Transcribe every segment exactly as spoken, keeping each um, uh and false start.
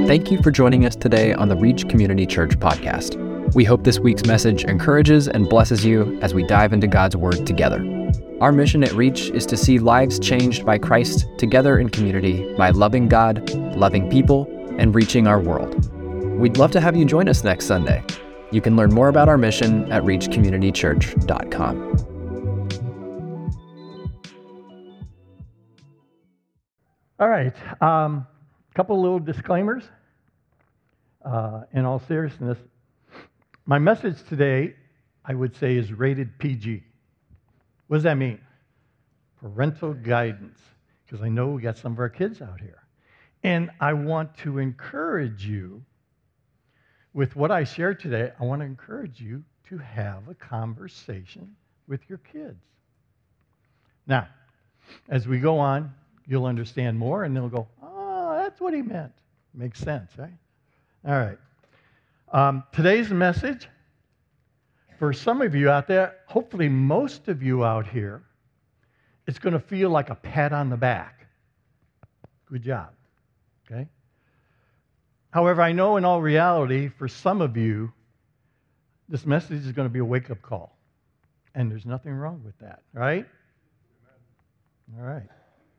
Thank you for joining us today on the Reach Community Church podcast. We hope this week's message encourages and blesses you as we dive into God's Word together. Our mission at Reach is to see lives changed by Christ together in community by loving God, loving people, and reaching our world. We'd love to have you join us next Sunday. You can learn more about our mission at reach community church dot com. All right, a um, couple little disclaimers. Uh, in all seriousness, my message today, I would say, is rated P G. What does that mean? Parental guidance, because I know we got some of our kids out here. And I want to encourage you, with what I shared today, I want to encourage you to have a conversation with your kids. Now, as we go on, you'll understand more, and they'll go, oh, that's what he meant. Makes sense, right? All right. Um, today's message, for some of you out there, hopefully most of you out here, it's going to feel like a pat on the back. Good job. Okay? However, I know in all reality, for some of you, this message is going to be a wake-up call. And there's nothing wrong with that, right? All right.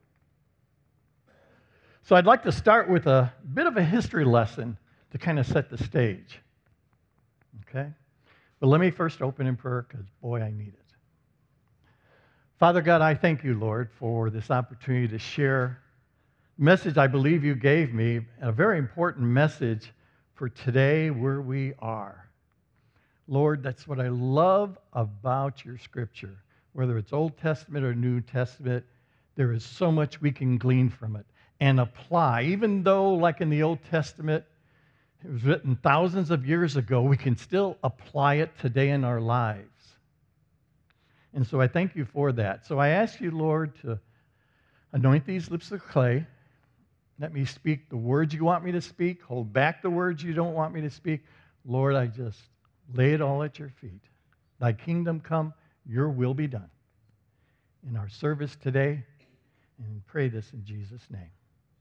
So I'd like to start with a bit of a history lesson to kind of set the stage. Okay? But let me first open in prayer, because, boy, I need it. Father God, I thank you, Lord, for this opportunity to share a message I believe you gave me, a very important message for today where we are. Lord, that's what I love about your Scripture. Whether it's Old Testament or New Testament, there is so much we can glean from it and apply. Even though, like in the Old Testament, it was written thousands of years ago, we can still apply it today in our lives. And so I thank you for that. So I ask you, Lord, to anoint these lips of clay. Let me speak the words you want me to speak. Hold back the words you don't want me to speak. Lord, I just lay it all at your feet. Thy kingdom come, your will be done. In our service today, and pray this in Jesus' name.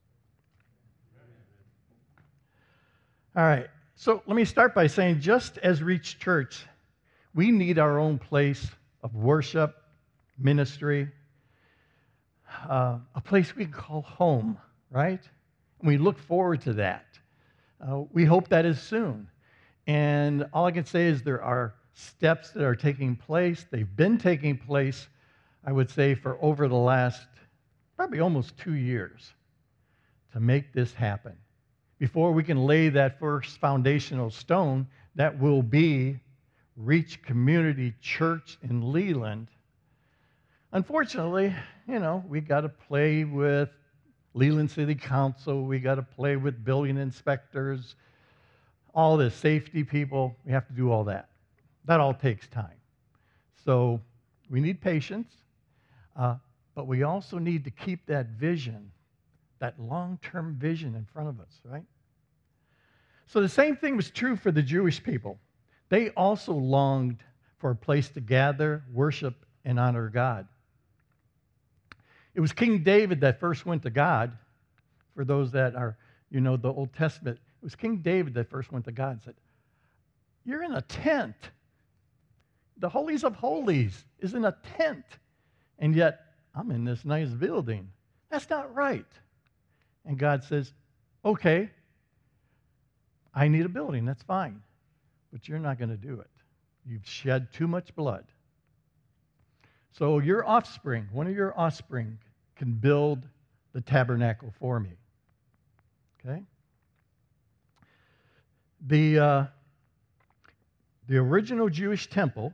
All right, so let me start by saying, just as Reach Church, we need our own place of worship, ministry, uh, a place we can call home, right? And we look forward to that. Uh, we hope that is soon. And all I can say is there are steps that are taking place. They've been taking place, I would say, for over the last probably almost two years to make this happen. Before we can lay that first foundational stone, that will be Reach Community Church in Leland. Unfortunately, you know, we got to play with Leland City Council. We got to play with building inspectors, all the safety people. We have to do all that. That all takes time. So we need patience, uh, but we also need to keep that vision, that long-term vision in front of us, right? So the same thing was true for the Jewish people. They also longed for a place to gather, worship, and honor God. It was King David that first went to God. For those that are, you know, the Old Testament, it was King David that first went to God and said, you're in a tent. The holies of holies is in a tent. And yet, I'm in this nice building. That's not right. And God says, okay, I need a building, that's fine. But you're not going to do it. You've shed too much blood. So your offspring, one of your offspring, can build the tabernacle for me. Okay? The, uh, the original Jewish temple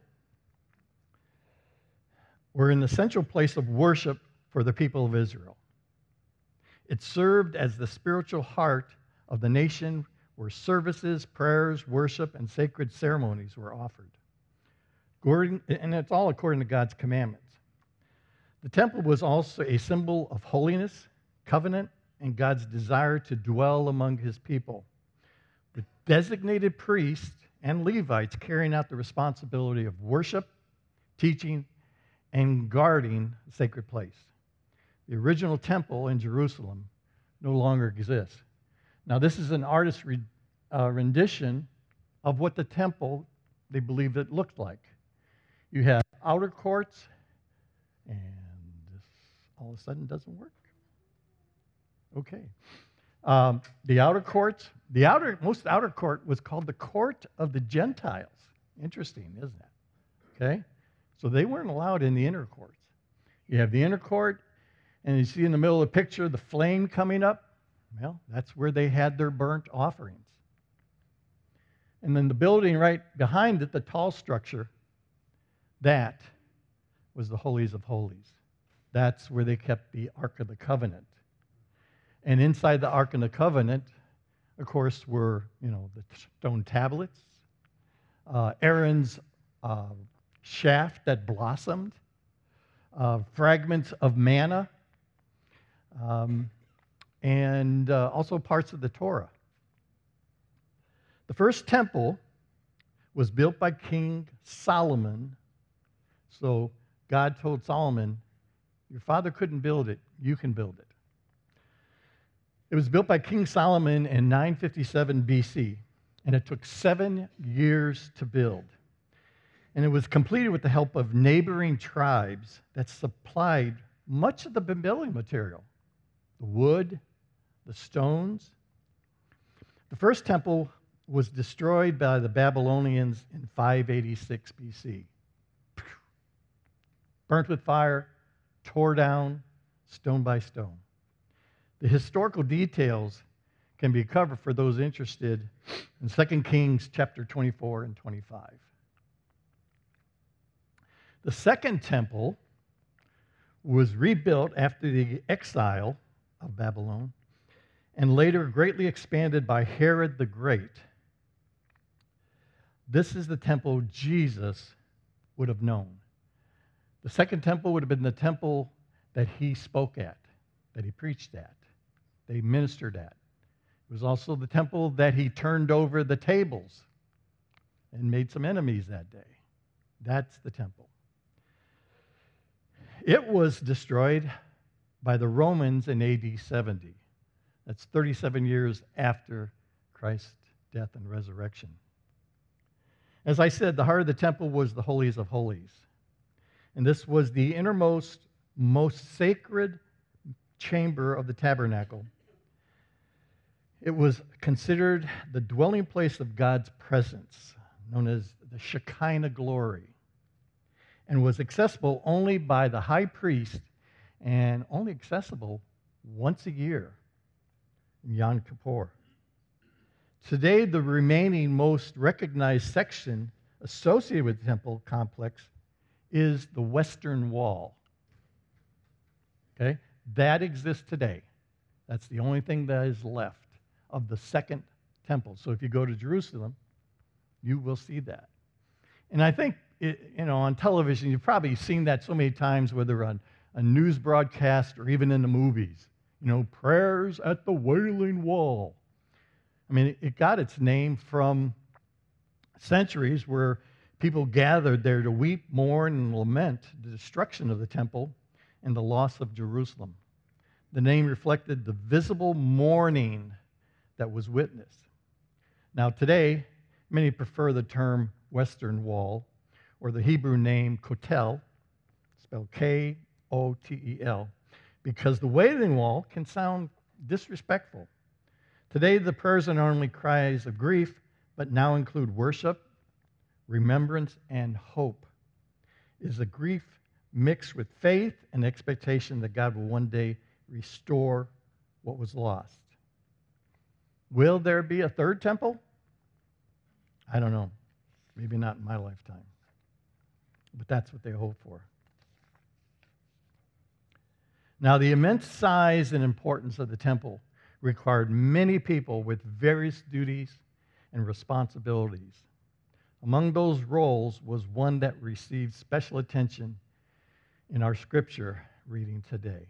were in the central place of worship for the people of Israel. It served as the spiritual heart of the nation where services, prayers, worship, and sacred ceremonies were offered. And it's all according to God's commandments. The temple was also a symbol of holiness, covenant, and God's desire to dwell among his people. The designated priests and Levites carrying out the responsibility of worship, teaching, and guarding the sacred place. The original temple in Jerusalem no longer exists. Now, this is an artist's re, uh, rendition of what the temple, they believed it looked like. You have outer courts, and this all of a sudden doesn't work. Okay. Um, the outer courts, the outer, most outer court was called the court of the Gentiles. Interesting, isn't it? Okay? So they weren't allowed in the inner courts. You have the inner court, and you see in the middle of the picture the flame coming up. Well, that's where they had their burnt offerings. And then the building right behind it, the tall structure, that was the Holies of Holies. That's where they kept the Ark of the Covenant. And inside the Ark of the Covenant, of course, were, you know, the stone tablets, uh, Aaron's uh, shaft that blossomed, uh, fragments of manna, um, and uh, also parts of the Torah. The first temple was built by King Solomon. So God told Solomon, your father couldn't build it, you can build it. It was built by King Solomon in nine fifty-seven B C, and it took seven years to build. And it was completed with the help of neighboring tribes that supplied much of the building material, the wood, the stones. The first temple was destroyed by the Babylonians in five eighty-six B C. Burnt with fire, tore down, stone by stone. The historical details can be covered for those interested in Second Kings chapter twenty-four and twenty-five. The second temple was rebuilt after the exile of Babylon and later greatly expanded by Herod the Great. This is the temple Jesus would have known. The second temple would have been the temple that he spoke at, that he preached at, that he ministered at. It was also the temple that he turned over the tables and made some enemies that day. That's the temple. It was destroyed by the Romans in A D seventy. That's thirty-seven years after Christ's death and resurrection. As I said, the heart of the temple was the Holies of Holies. And this was the innermost, most sacred chamber of the tabernacle. It was considered the dwelling place of God's presence, known as the Shekinah glory, and was accessible only by the high priest and only accessible once a year in Yom Kippur. Today, the remaining most recognized section associated with the temple complex is the Western Wall. Okay? That exists today. That's the only thing that is left of the second temple. So if you go to Jerusalem, you will see that. And I think, it, you know, on television, you've probably seen that so many times, whether on a news broadcast or even in the movies. You know, prayers at the Wailing Wall. I mean, it got its name from centuries where people gathered there to weep, mourn, and lament the destruction of the temple and the loss of Jerusalem. The name reflected the visible mourning that was witnessed. Now, today, many prefer the term Western Wall or the Hebrew name Kotel, spelled K O T E L, because the Wailing Wall can sound disrespectful. Today, the prayers are not only cries of grief, but now include worship, remembrance, and hope. It is a grief mixed with faith and expectation that God will one day restore what was lost. Will there be a third temple? I don't know. Maybe not in my lifetime. But that's what they hope for. Now, the immense size and importance of the temple required many people with various duties and responsibilities. Among those roles was one that received special attention in our scripture reading today.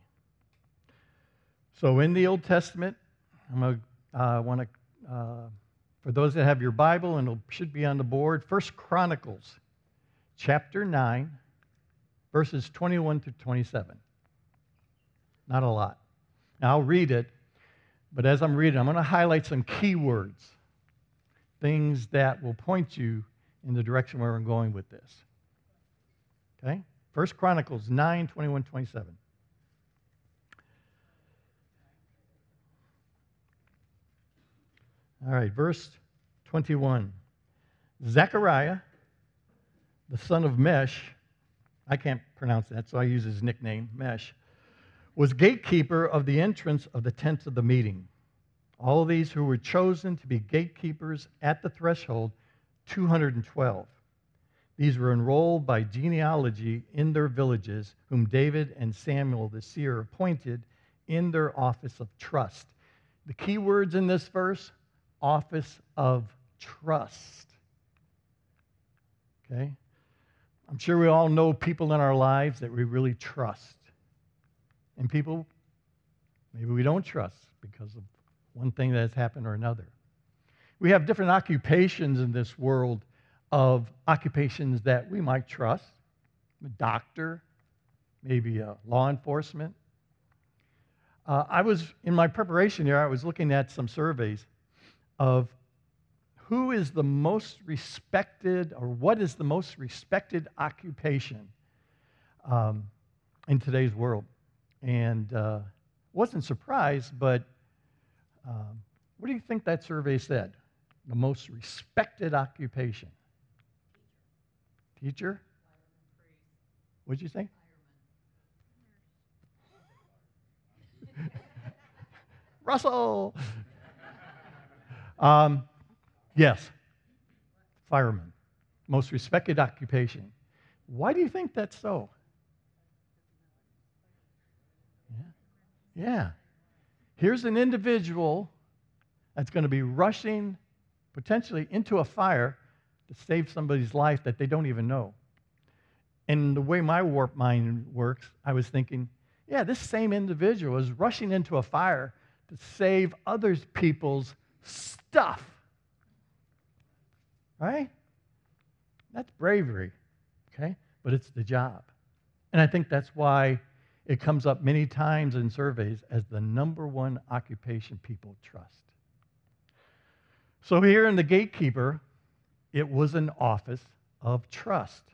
So in the Old Testament, I'm going to uh, want to, uh, for those that have your Bible, and it should be on the board, First Chronicles, chapter nine, verses twenty-one to twenty-seven. Not a lot. Now, I'll read it, But as I'm reading, I'm going to highlight some key words, things that will point you in the direction where I'm going with this. Okay? First Chronicles nine, twenty-one, twenty-seven. All right, verse twenty-one. Zechariah, the son of Mesh, I can't pronounce that, so I use his nickname, Mesh, was gatekeeper of the entrance of the tent of the meeting. All these who were chosen to be gatekeepers at the threshold, two hundred twelve. These were enrolled by genealogy in their villages, whom David and Samuel the seer appointed in their office of trust. The key words in this verse, office of trust. Okay? I'm sure we all know people in our lives that we really trust. And people maybe we don't trust because of one thing that has happened or another. We have different occupations in this world of occupations that we might trust. A doctor, maybe a law enforcement. Uh, I was, in my preparation here, I was looking at some surveys of who is the most respected or what is the most respected occupation um, in today's world. And uh, wasn't surprised, but um, what do you think that survey said? The most respected occupation? Teacher? What did you say? Russell! um, yes, fireman. Most respected occupation. Why do you think that's so? Yeah. Yeah. Here's an individual that's going to be rushing potentially into a fire to save somebody's life that they don't even know. And the way my warped mind works, I was thinking, yeah, this same individual is rushing into a fire to save other people's stuff. Right? That's bravery, okay? But it's the job. And I think that's why it comes up many times in surveys as the number one occupation people trust. So here in the gatekeeper, it was an office of trust.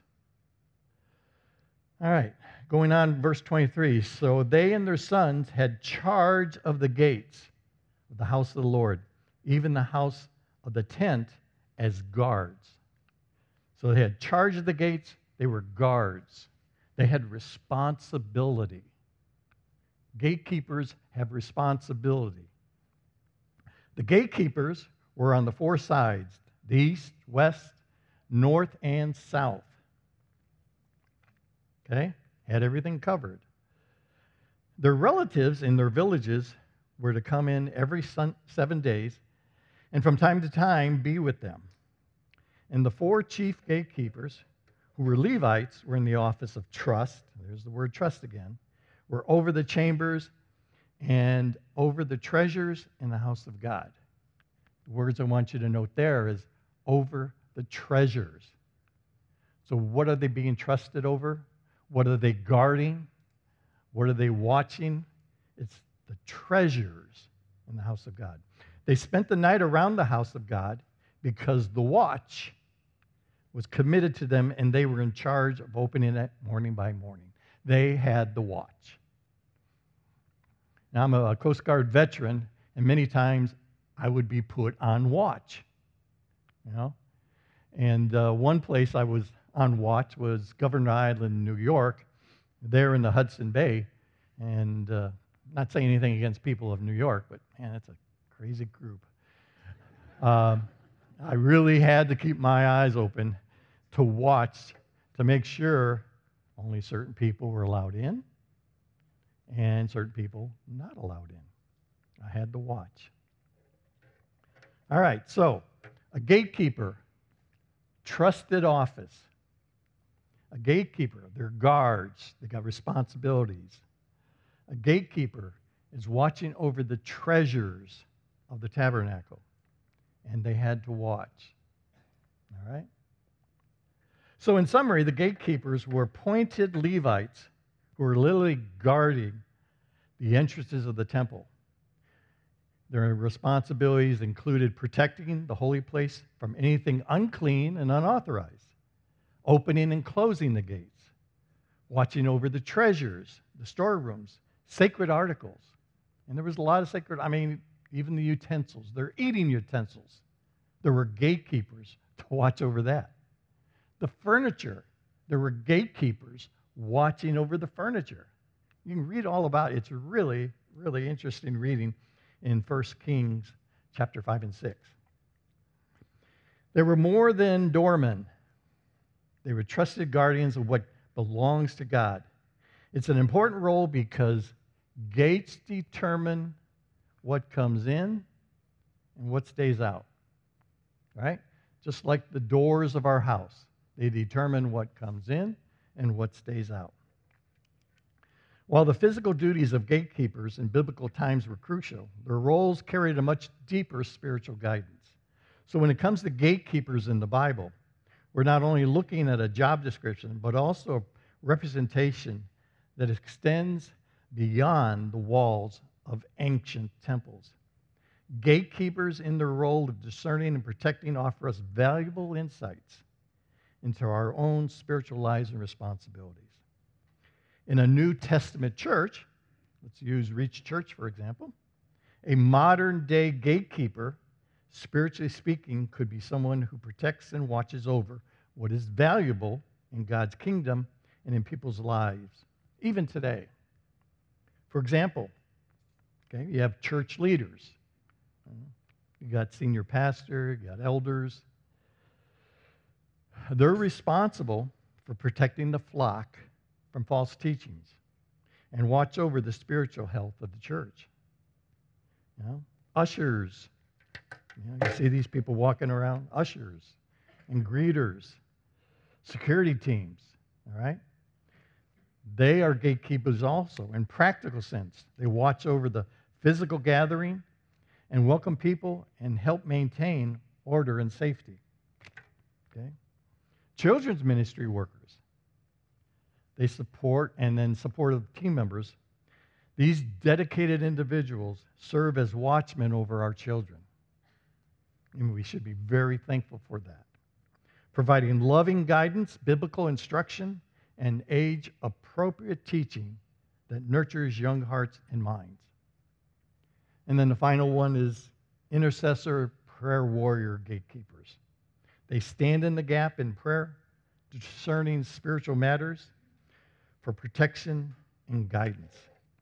All right, going on, verse twenty-three. So they and their sons had charge of the gates of the house of the Lord, even the house of the tent as guards. So they had charge of the gates, they were guards. They had responsibility. Gatekeepers have responsibility. The gatekeepers were on the four sides, the east, west, north, and south. Okay? Had everything covered. Their relatives in their villages were to come in every sun, seven days and from time to time be with them. And the four chief gatekeepers, who were Levites, were in the office of trust. There's the word trust again. Were over the chambers and over the treasures in the house of God. The words I want you to note there is over the treasures. So what are they being trusted over? What are they guarding? What are they watching? It's the treasures in the house of God. They spent the night around the house of God because the watch was committed to them and they were in charge of opening it morning by morning. They had the watch. Now, I'm a Coast Guard veteran, and many times I would be put on watch, you know. And uh, one place I was on watch was Governor Island, New York, there in the Hudson Bay. And uh, not saying anything against people of New York, but man, it's a crazy group. Um, I really had to keep my eyes open to watch to make sure only certain people were allowed in and certain people not allowed in. I had to watch. All right, so a gatekeeper, trusted office. A gatekeeper, they're guards, they got responsibilities. A gatekeeper is watching over the treasures of the tabernacle, and they had to watch. All right? So in summary, the gatekeepers were appointed Levites who were literally guarding the entrances of the temple. Their responsibilities included protecting the holy place from anything unclean and unauthorized, opening and closing the gates, watching over the treasures, the storerooms, sacred articles. And there was a lot of sacred, I mean, even the utensils. They're eating utensils. There were gatekeepers to watch over that. The furniture, there were gatekeepers watching over the furniture. You can read all about it. It's really, really interesting reading in First Kings chapter five and six. They were more than doormen. They were trusted guardians of what belongs to God. It's an important role because gates determine what comes in and what stays out, right? Just like the doors of our house. They determine what comes in and what stays out. While the physical duties of gatekeepers in biblical times were crucial, their roles carried a much deeper spiritual guidance. So when it comes to gatekeepers in the Bible, we're not only looking at a job description, but also a representation that extends beyond the walls of ancient temples. Gatekeepers in their role of discerning and protecting offer us valuable insights into our own spiritual lives and responsibilities. In a New Testament church, let's use Reach Church, for example, a modern-day gatekeeper, spiritually speaking, could be someone who protects and watches over what is valuable in God's kingdom and in people's lives, even today. For example, okay, you have church leaders. You got senior pastor, you got elders. They're responsible for protecting the flock from false teachings and watch over the spiritual health of the church. You know, ushers. You know, you see these people walking around, ushers and greeters, security teams, all right? They are gatekeepers also in practical sense. They watch over the physical gathering and welcome people and help maintain order and safety. Okay? Children's ministry workers. They support and then support of team members. These dedicated individuals serve as watchmen over our children. And we should be very thankful for that. Providing loving guidance, biblical instruction, and age-appropriate teaching that nurtures young hearts and minds. And then the final one is intercessor prayer warrior gatekeepers. They stand in the gap in prayer, discerning spiritual matters for protection and guidance.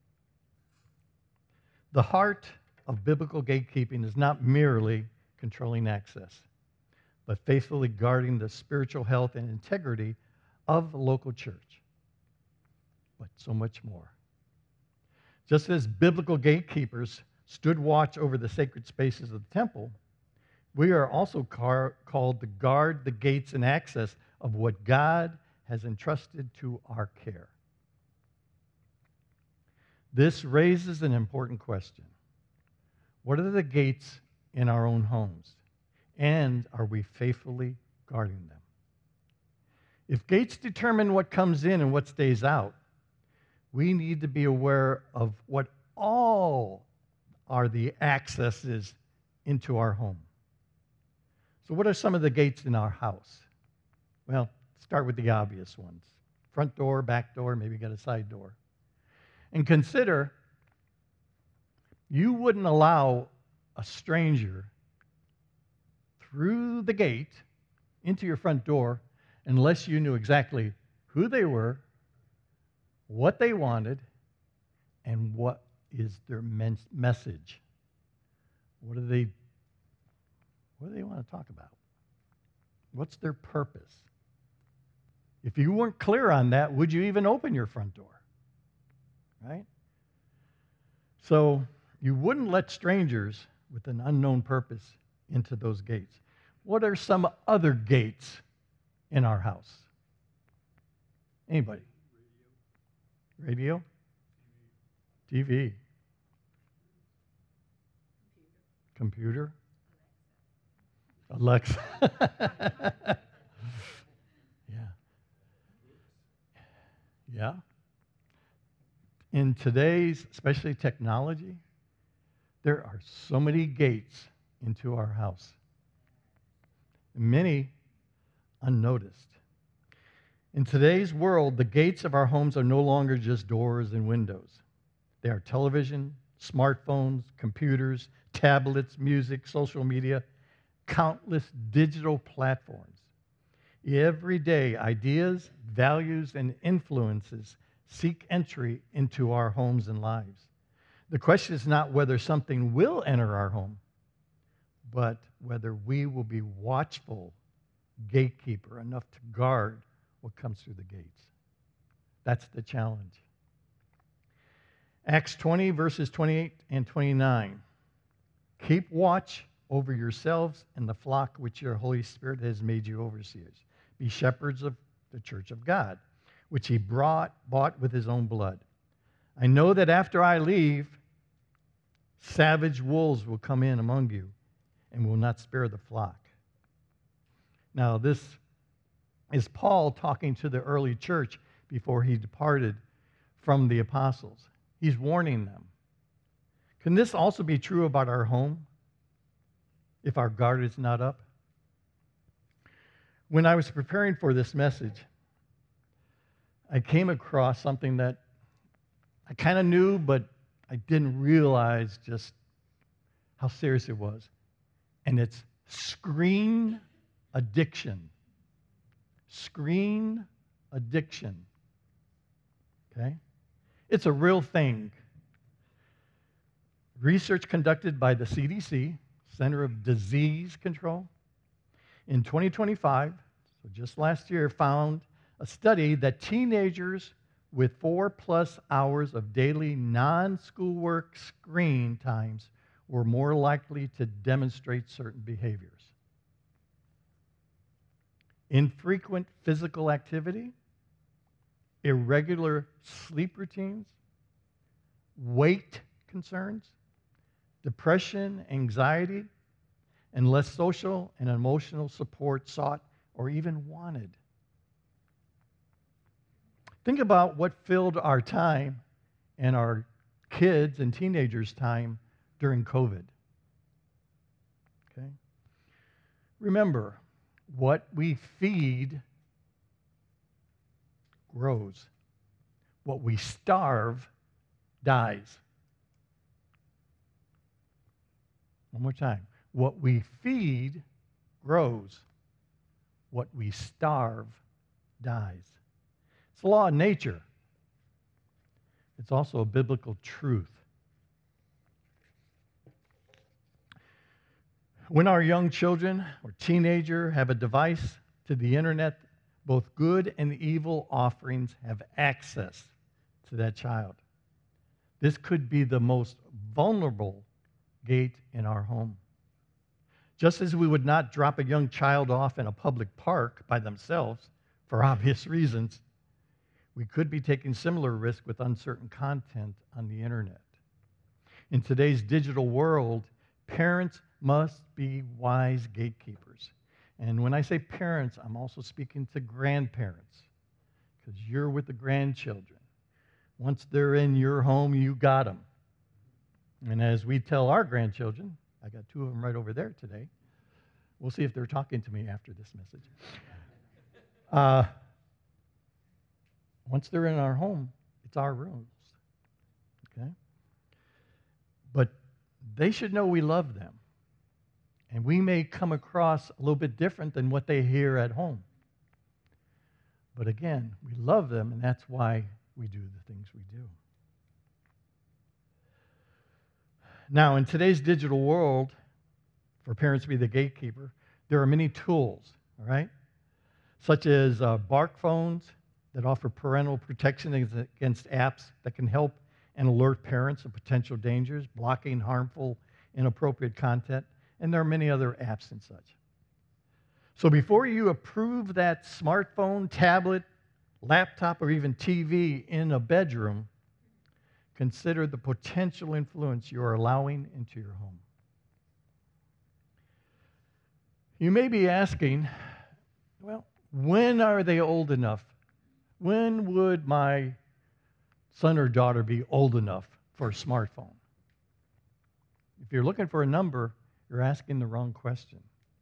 The heart of biblical gatekeeping is not merely controlling access, but faithfully guarding the spiritual health and integrity of the local church. But so much more. Just as biblical gatekeepers stood watch over the sacred spaces of the temple, we are also car- called to guard the gates and access of what God has entrusted to our care. This raises an important question. What are the gates in our own homes? And are we faithfully guarding them? If gates determine what comes in and what stays out, we need to be aware of what all are the accesses into our home. So what are some of the gates in our house? Well, start with the obvious ones. Front door, back door, maybe you got a side door. And consider, you wouldn't allow a stranger through the gate into your front door unless you knew exactly who they were, what they wanted, and what is their men- message. What do they what do they want to talk about? What's their purpose? If you weren't clear on that, would you even open your front door? Right? So you wouldn't let strangers with an unknown purpose into those gates. What are some other gates in our house? Anybody? Radio? T V? Computer? Alexa? Yeah. Yeah. In today's, especially technology, There are so many gates into our house, many unnoticed. In today's world, the gates of our homes are no longer just doors and windows. They are television, smartphones, computers, tablets, music, social media, countless digital platforms. Every day, ideas, values, and influences seek entry into our homes and lives. The question is not whether something will enter our home, but whether we will be watchful gatekeeper enough to guard what comes through the gates. That's the challenge. Acts twenty, verses twenty-eight and twenty-nine. Keep watch over yourselves and the flock which your Holy Spirit has made you overseers. Be shepherds of the church of God, which he brought, bought with his own blood. I know that after I leave, savage wolves will come in among you and will not spare the flock. Now, this is Paul talking to the early church before he departed from the apostles. He's warning them. Can this also be true about our home if our guard is not up? When I was preparing for this message, I came across something that I kind of knew, but I didn't realize just how serious it was. And it's screen addiction. Screen addiction. Okay? It's a real thing. Research conducted by the C D C, Center of Disease Control, in twenty twenty-five, so just last year, found a study that teenagers with four plus hours of daily non-schoolwork screen times were more likely to demonstrate certain behaviors. Infrequent physical activity, irregular sleep routines, weight concerns, depression, anxiety, and less social and emotional support sought or even wanted. Think about what filled our time and our kids' and teenagers' time during COVID. Okay? Remember, what we feed grows. What we starve dies. One more time. What we feed grows. What we starve dies. It's a law of nature. It's also a biblical truth. When our young children or teenager have a device to the internet, both good and evil offerings have access to that child. This could be the most vulnerable gate in our home. Just as we would not drop a young child off in a public park by themselves for obvious reasons, we could be taking similar risk with uncertain content on the internet. In today's digital world, parents must be wise gatekeepers. And when I say parents, I'm also speaking to grandparents, because you're with the grandchildren. Once they're in your home, you got them. And as we tell our grandchildren, I got two of them right over there today. We'll see if they're talking to me after this message. Uh, once they're in our home, it's our rules. Okay? But they should know we love them. And we may come across a little bit different than what they hear at home. But again, we love them, and that's why we do the things we do. Now, in today's digital world, for parents to be the gatekeeper, there are many tools, all right? Such as uh, bark phones that offer parental protection against apps that can help and alert parents of potential dangers, blocking harmful, inappropriate content, and there are many other apps and such. So before you approve that smartphone, tablet, laptop, or even T V in a bedroom, consider the potential influence you are allowing into your home. You may be asking, well, when are they old enough? When would my son or daughter be old enough for a smartphone? If you're looking for a number, you're asking the wrong question.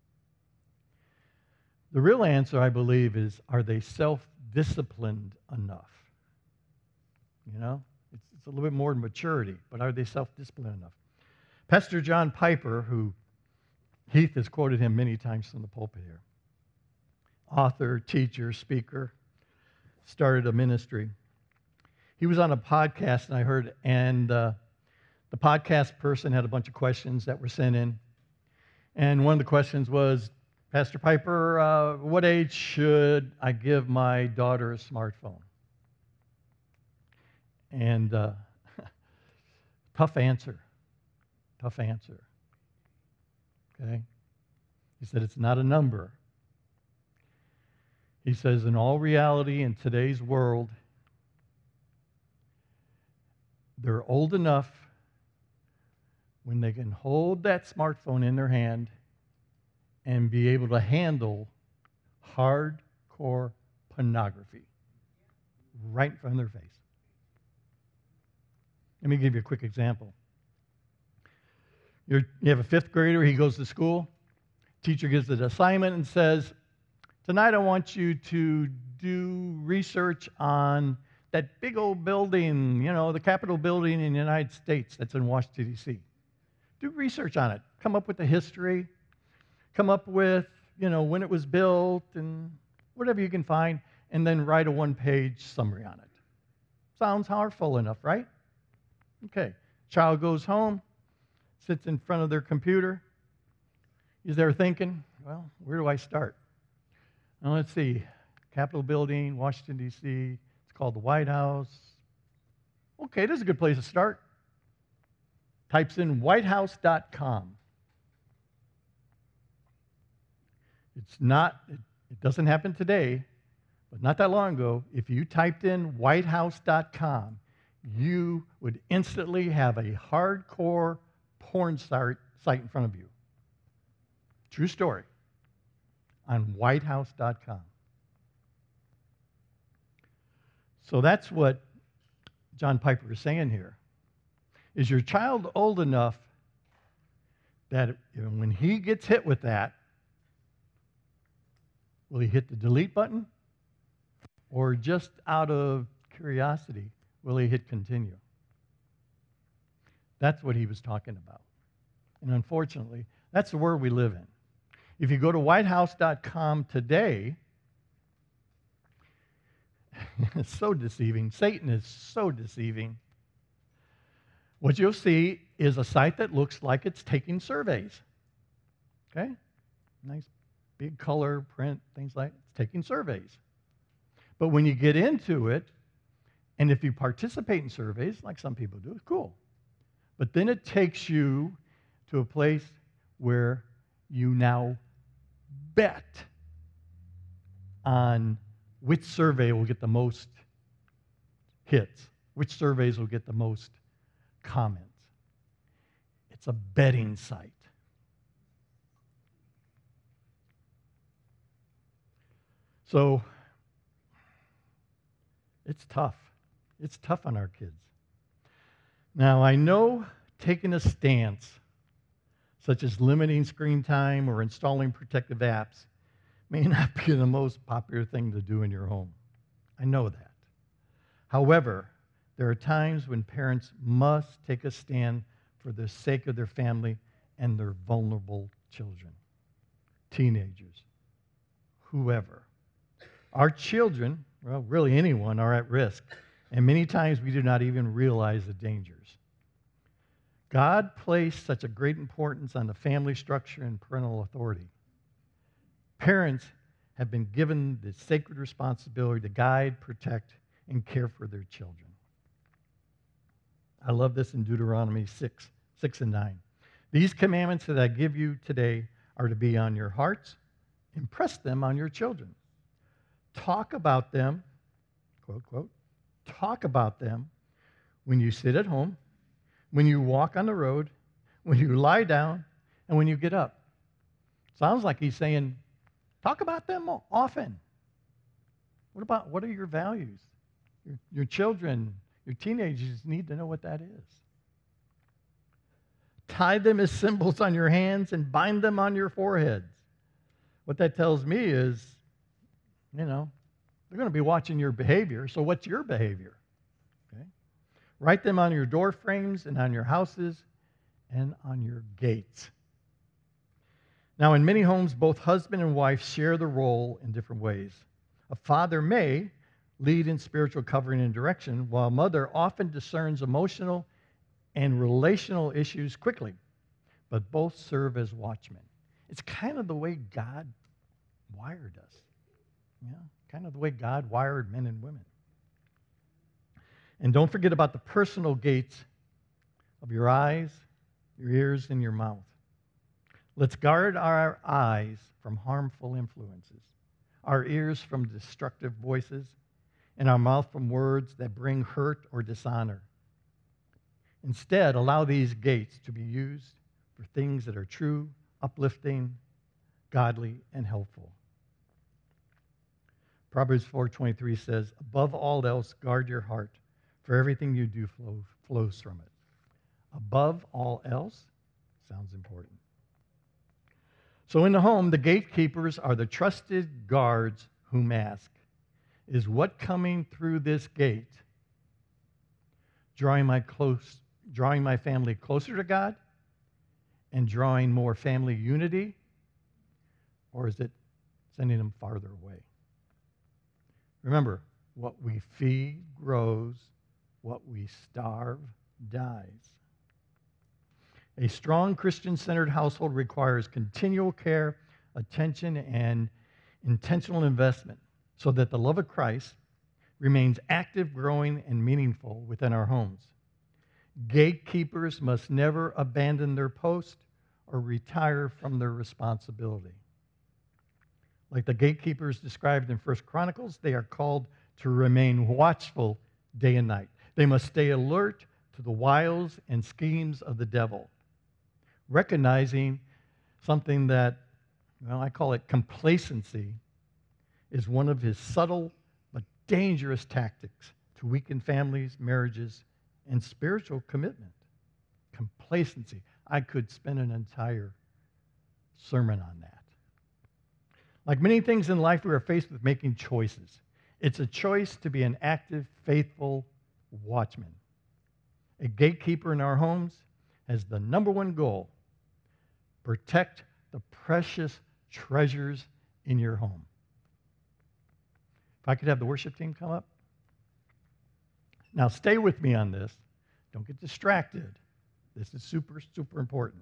The real answer, I believe, is, are they self-disciplined enough? You know, it's, it's a little bit more maturity, but are they self-disciplined enough? Pastor John Piper, who Heath has quoted him many times from the pulpit here, author, teacher, speaker, started a ministry. He was on a podcast, and I heard, and uh, the podcast person had a bunch of questions that were sent in. And one of the questions was, Pastor Piper, uh, what age should I give my daughter a smartphone? And uh, tough answer. Tough answer. Okay? He said it's not a number. He says, in all reality, in today's world, they're old enough when they can hold that smartphone in their hand and be able to handle hardcore pornography right in front of their face. Let me give you a quick example. You're, you have a fifth grader, he goes to school, teacher gives an assignment and says, tonight I want you to do research on that big old building, you know, the Capitol building in the United States that's in Washington, D C Do research on it. Come up with the history. Come up with, you know, when it was built and whatever you can find, and then write a one-page summary on it. Sounds powerful enough, right? Okay. Child goes home, sits in front of their computer. He's there thinking, well, where do I start? Now, let's see. Capitol building, Washington, D C It's called the White House. Okay, this is a good place to start. Types in white house dot com. It's not, it, it doesn't happen today, but not that long ago, if you typed in white house dot com, you would instantly have a hardcore porn site in front of you. True story. On white house dot com. So that's what John Piper is saying here. Is your child old enough that when he gets hit with that, will he hit the delete button? Or just out of curiosity, will he hit continue? That's what he was talking about. And unfortunately, that's the world we live in. If you go to white house dot com today, it's so deceiving. Satan is so deceiving. What you'll see is a site that looks like it's taking surveys. Okay? Nice big color, print, things like that. It's taking surveys. But when you get into it, and if you participate in surveys, like some people do, it's cool. But then it takes you to a place where you now bet on which survey will get the most hits, which surveys will get the most comments. It's a betting site. So it's tough. It's tough on our kids. Now, I know taking a stance, such as limiting screen time or installing protective apps, may not be the most popular thing to do in your home. I know that. However, there are times when parents must take a stand for the sake of their family and their vulnerable children, teenagers, whoever. Our children, well, really anyone, are at risk, and many times we do not even realize the dangers. God placed such a great importance on the family structure and parental authority. Parents have been given the sacred responsibility to guide, protect, and care for their children. I love this in Deuteronomy six, six and nine. These commandments that I give you today are to be on your hearts. Impress them on your children. Talk about them, quote, quote, talk about them when you sit at home, when you walk on the road, when you lie down, and when you get up. Sounds like he's saying, talk about them often. What about, what are your values? Your, your children, your teenagers need to know what that is. Tie them as symbols on your hands and bind them on your foreheads. What that tells me is, you know, they're going to be watching your behavior, so what's your behavior? Okay? Write them on your door frames and on your houses and on your gates. Now, in many homes, both husband and wife share the role in different ways. A father may lead in spiritual covering and direction, while mother often discerns emotional and relational issues quickly, but both serve as watchmen. It's kind of the way God wired us. Yeah, kind of the way God wired men and women. And don't forget about the personal gates of your eyes, your ears, and your mouth. Let's guard our eyes from harmful influences, our ears from destructive voices, and our mouth from words that bring hurt or dishonor. Instead, allow these gates to be used for things that are true, uplifting, godly, and helpful. Proverbs four twenty-three says, above all else, guard your heart, for everything you do flow, flows from it. Above all else sounds important. So in the home, the gatekeepers are the trusted guards whom ask, is what coming through this gate drawing my close, drawing my family closer to God and drawing more family unity, or is it sending them farther away? Remember, what we feed grows, what we starve dies. A strong Christian-centered household requires continual care, attention, and intentional investment so that the love of Christ remains active, growing, and meaningful within our homes. Gatekeepers must never abandon their post or retire from their responsibility. Like the gatekeepers described in First Chronicles, they are called to remain watchful day and night. They must stay alert to the wiles and schemes of the devil, recognizing something that, well, I call it complacency, is one of his subtle but dangerous tactics to weaken families, marriages, and spiritual commitment. Complacency. I could spend an entire sermon on that. Like many things in life, we are faced with making choices. It's a choice to be an active, faithful watchman. A gatekeeper in our homes has the number one goal: protect the precious treasures in your home. If I could have the worship team come up. Now, stay with me on this. Don't get distracted. This is super, super important.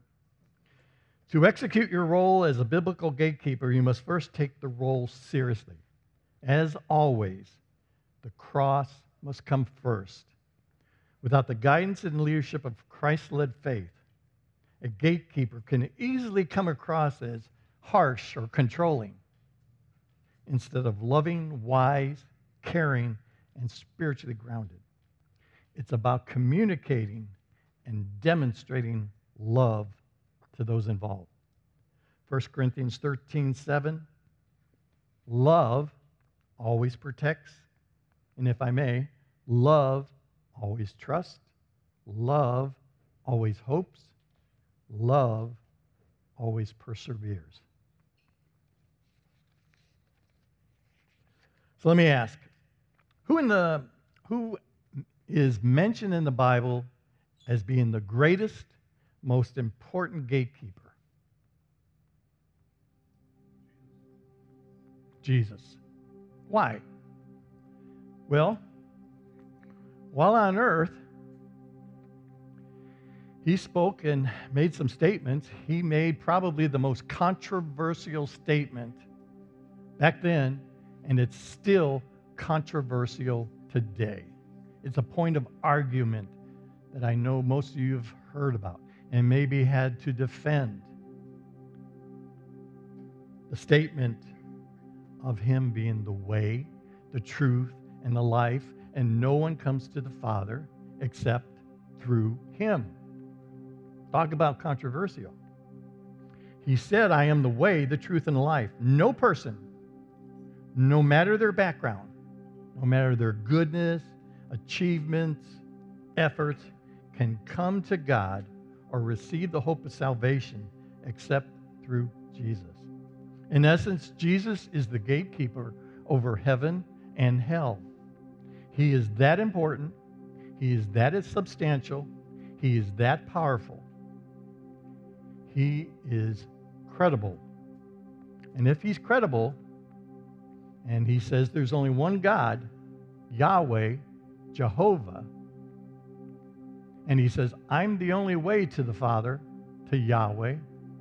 To execute your role as a biblical gatekeeper, you must first take the role seriously. As always, the cross must come first. Without the guidance and leadership of Christ-led faith, a gatekeeper can easily come across as harsh or controlling instead of loving, wise, caring, and spiritually grounded. It's about communicating and demonstrating love to those involved. First Corinthians thirteen seven, love always protects, and if I may, love always trusts, love always hopes, love always perseveres. So let me ask, who in the who is mentioned in the Bible as being the greatest, most important gatekeeper? Jesus. Why? Well, while on earth, he spoke and made some statements. He made probably the most controversial statement back then, and it's still controversial today. It's a point of argument that I know most of you have heard about and maybe had to defend. The statement of him being the way, the truth, and the life, and no one comes to the Father except through him. Talk about controversial. He said, I am the way, the truth, and the life. No person, no matter their background, no matter their goodness, achievements, efforts, can come to God or receive the hope of salvation except through Jesus. In essence, Jesus is the gatekeeper over heaven and hell. He is that important. He is that substantial. He is that powerful. He is credible. And if he's credible, and he says there's only one God, Yahweh, Jehovah, and he says, I'm the only way to the Father, to Yahweh,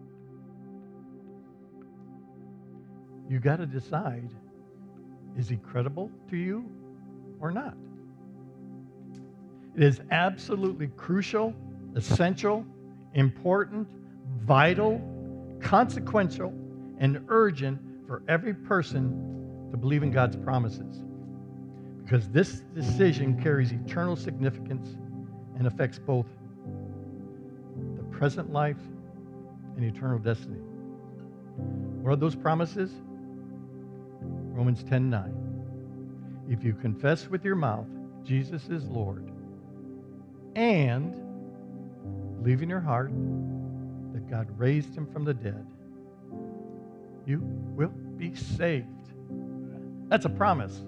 you got to decide, is he credible to you or not? It is absolutely crucial, essential, important, vital, consequential, and urgent for every person to believe in God's promises. Because this decision carries eternal significance and affects both the present life and eternal destiny. What are those promises? Romans ten nine. If you confess with your mouth Jesus is Lord and believe in your heart that God raised him from the dead, you will be saved. That's a promise.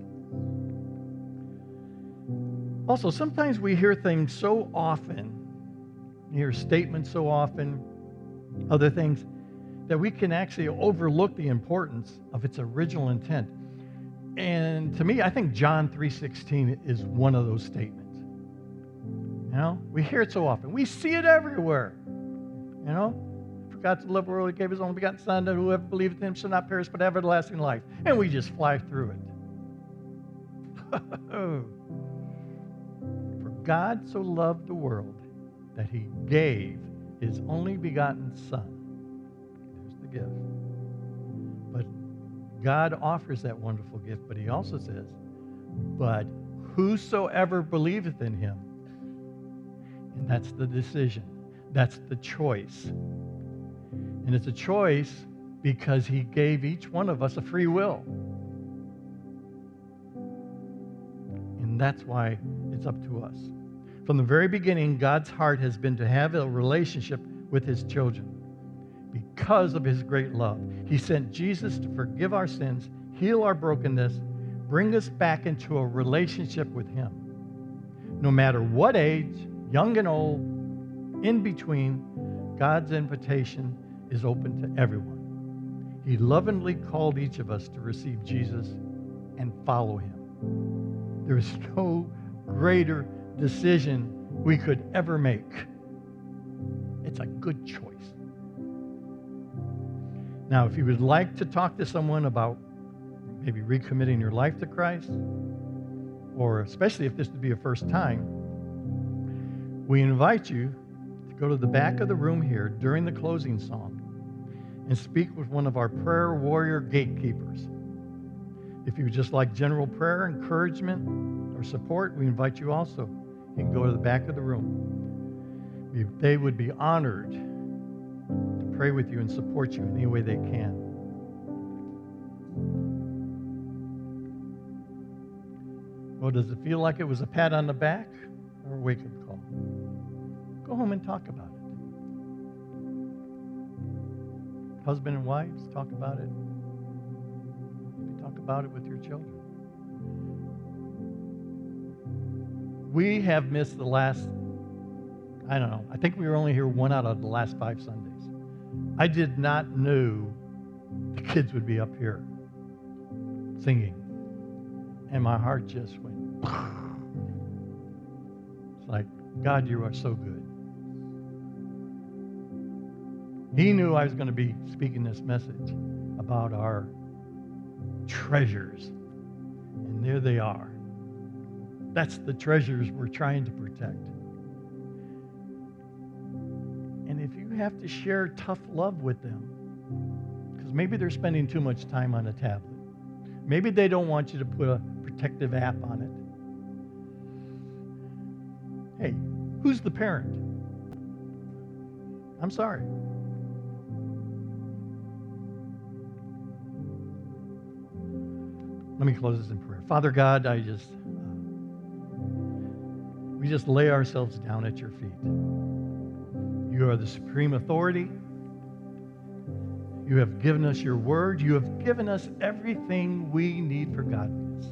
Also, sometimes we hear things so often, you hear statements so often, other things, that we can actually overlook the importance of its original intent. And to me, I think John three sixteen is one of those statements. You know, we hear it so often. We see it everywhere. You know, for God to love the world, he gave his only begotten Son, that whoever believeth in him shall not perish but have everlasting life. And we just fly through it. For God so loved the world that he gave his only begotten Son. There's the gift. But God offers that wonderful gift, but he also says, but whosoever believeth in him. And that's the decision. That's the choice. And it's a choice because he gave each one of us a free will. And that's why it's up to us. From the very beginning, God's heart has been to have a relationship with his children. Because of his great love, he sent Jesus to forgive our sins, heal our brokenness, bring us back into a relationship with him. No matter what age, young and old, in between, God's invitation is open to everyone. He lovingly called each of us to receive Jesus and follow him. There is no greater decision we could ever make. It's a good choice. Now, if you would like to talk to someone about maybe recommitting your life to Christ, or especially if this would be a first time, we invite you to go to the back of the room here during the closing song and speak with one of our prayer warrior gatekeepers. If you would just like general prayer, encouragement, or support, we invite you also. You can go to the back of the room. They would be honored to pray with you and support you in any way they can. Well, does it feel like it was a pat on the back or a wake-up call? Go home and talk about it. Husband and wives, talk about it. Maybe talk about it with your children. We have missed the last, I don't know, I think we were only here one out of the last five Sundays. I did not know the kids would be up here singing. And my heart just went, it's like, God, you are so good. He knew I was going to be speaking this message about our treasures. And there they are. That's the treasures we're trying to protect. And if you have to share tough love with them, because maybe they're spending too much time on a tablet. Maybe they don't want you to put a protective app on it. Hey, who's the parent? I'm sorry. Let me close this in prayer. Father God, I just, uh, we just lay ourselves down at your feet. You are the supreme authority. You have given us your word. You have given us everything we need for godliness.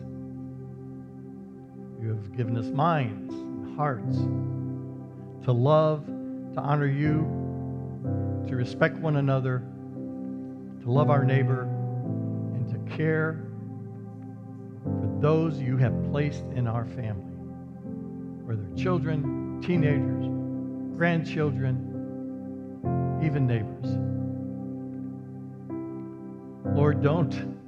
You have given us minds and hearts to love, to honor you, to respect one another, to love our neighbor, and to care for those you have placed in our family, whether children, teenagers, grandchildren, even neighbors. Lord, don't,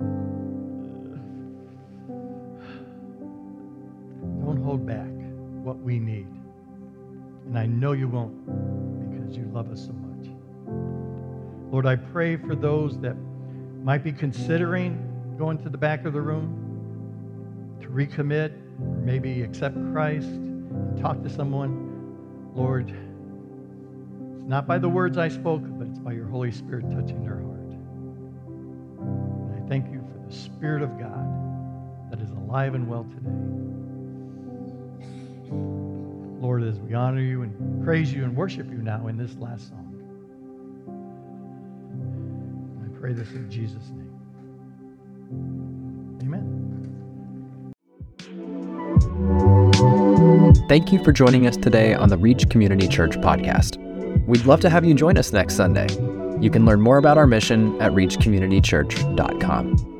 don't hold back what we need. And I know you won't, because you love us so much. Lord, I pray for those that might be considering going to the back of the room to recommit, or maybe accept Christ and talk to someone. Lord, it's not by the words I spoke, but it's by your Holy Spirit touching their heart. And I thank you for the Spirit of God that is alive and well today. Lord, as we honor you and praise you and worship you now in this last song, I pray this in Jesus' name. Amen. Thank you for joining us today on the Reach Community Church podcast. We'd love to have you join us next Sunday. You can learn more about our mission at reach community church dot com.